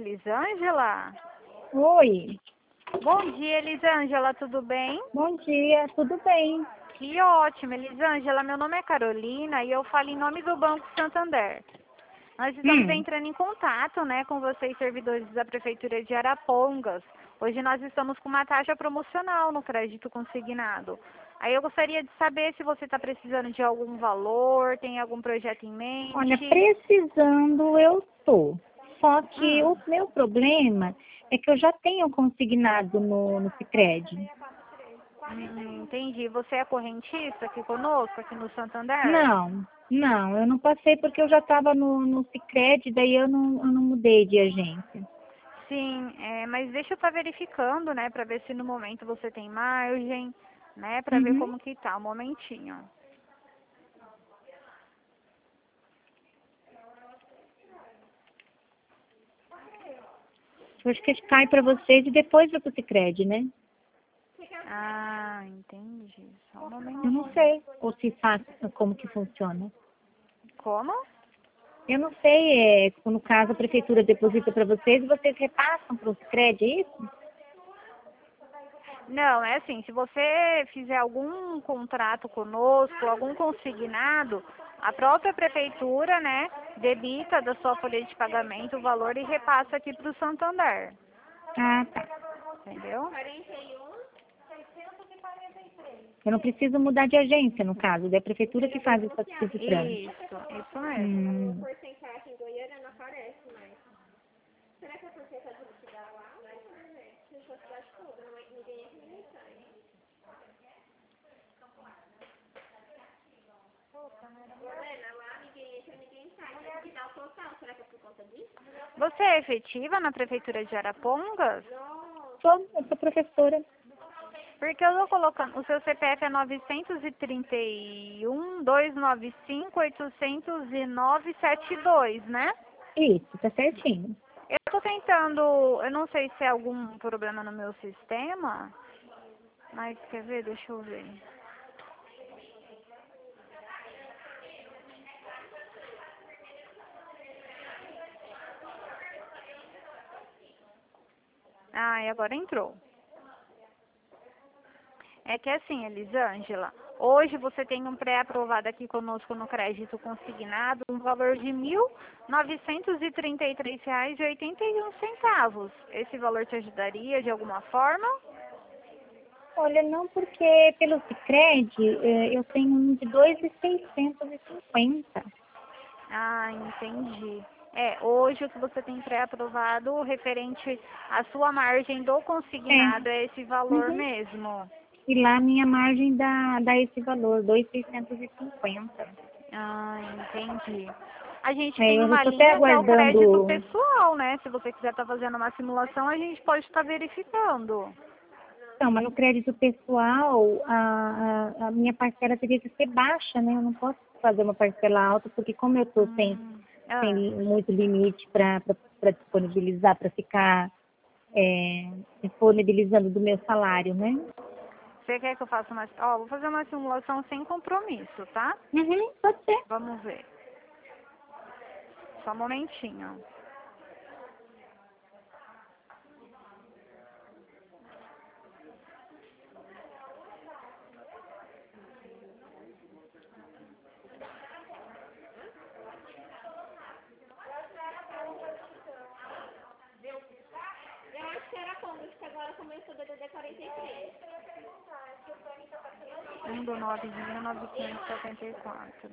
Elisângela? Oi, Bom dia, Elisângela, tudo bem? bom dia, tudo bem? Que ótimo, Elisângela. Meu nome é Carolina e eu falo em nome do Banco Santander. Nós estamos Hum, entrando em contato, né, com vocês, servidores da Prefeitura de Arapongas. Hoje nós estamos com uma taxa promocional no crédito consignado. Aí eu gostaria de saber se você está precisando de algum valor, tem algum projeto em olha, mente. precisando eu tô. Só que o Hum, meu problema é que eu já tenho consignado no Sicredi. entendi. Você é correntista aqui conosco, aqui no Santander? Não, eu não passei porque eu já estava no Sicredi, daí eu não mudei de agência. Sim, mas deixa eu estar verificando, né, para ver se no momento você tem margem, né, para ver Uhum. como que tá, um momentinho. Eu acho que cai para vocês e depois vai para o Sicredi, né? Ah, entendi. Só um Eu não momentinho. sei. Ou se faz, como que funciona. Como? Eu não sei, no caso a prefeitura deposita para vocês e vocês repassam para o Sicredi, é isso? Não, é assim, se você fizer algum contrato conosco, algum consignado, a própria prefeitura, né, debita da sua folha de pagamento o valor e repassa aqui para o Santander, Ah, tá. entendeu? Eu não preciso mudar de agência, no caso, é a prefeitura que faz esse trâmite. Isso mesmo. Hum. Você é efetiva na prefeitura de Arapongas? Eu sou professora. Porque eu tô colocando, o seu CPF é 931-295-809-72, né? Isso, tá certinho. Eu tô tentando, eu não sei se é algum problema no meu sistema, mas quer ver? Deixa eu ver. Ah, e agora entrou. É que assim, Elisângela, hoje você tem um pré-aprovado aqui conosco no crédito consignado, um valor de R$ 1.933,81. Esse valor te ajudaria de alguma forma? Olha, não porque pelo Sicredi eu tenho um de 2.650. Ah, entendi. Hoje o que você tem pré-aprovado referente à sua margem do É. consignado é esse valor Uhum. mesmo. E lá a minha margem dá esse valor, 2.650. Ah, entendi. A gente É, tem eu uma estou até linha que é o crédito aguardando. pessoal, né? Se você quiser estar fazendo uma simulação, a gente pode estar verificando. Não, mas no crédito pessoal, a minha parcela teria que ser baixa, né? Eu não posso fazer uma parcela alta, porque como eu estou sem Ah, muito limite para disponibilizar, para ficar disponibilizando do meu salário, né? você quer que eu faça uma... Ó, vou fazer uma simulação sem compromisso, tá? Uhum, pode ser. Vamos ver. Só um momentinho. Um do 9 de 1974.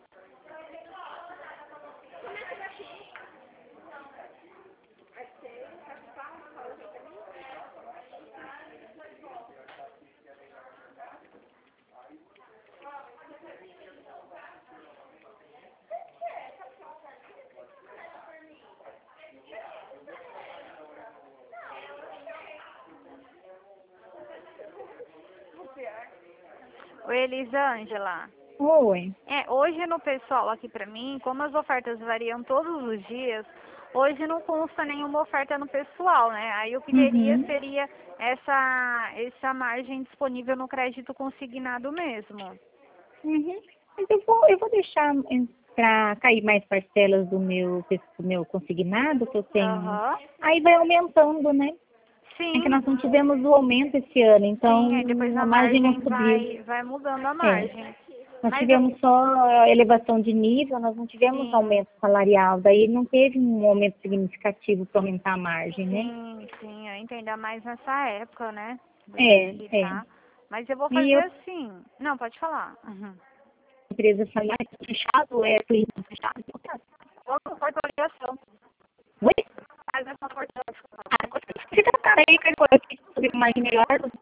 Oi, Elisângela. Oi. Hoje no pessoal aqui pra mim, como as ofertas variam todos os dias, hoje não consta nenhuma oferta no pessoal, né? Aí o que teria Uhum. seria essa margem disponível no crédito consignado mesmo. Uhum. Mas eu vou deixar. para cair mais parcelas do meu consignado que eu tenho. Aham. Aí vai aumentando, né? Sim. É que nós não tivemos o aumento esse ano, então Sim, aí depois a a margem não margem subiu. vai mudando a É. margem. Nós Mas tivemos só elevação de nível, nós não tivemos sim, aumento salarial, daí não teve um aumento significativo para aumentar a margem, né? sim, eu entendo mais nessa época, né? Do jeito que É. tá. Mas eu vou E fazer eu, assim. Não, pode falar. Uhum. empresa familiar, fechado, turismo fechado. Outra corporação. Oi? Faz essa corporação. Ah, você tá aí, Caio, aqui, sobre uma imagem melhor do